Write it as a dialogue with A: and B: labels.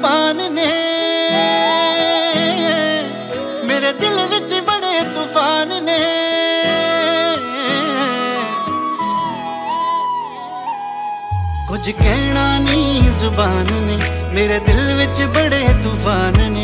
A: जुबान ने, मेरे दिल विच बड़े तूफान ने। कुछ कहना नहीं जुबान ने, मेरे दिल विच बड़े तूफान ने।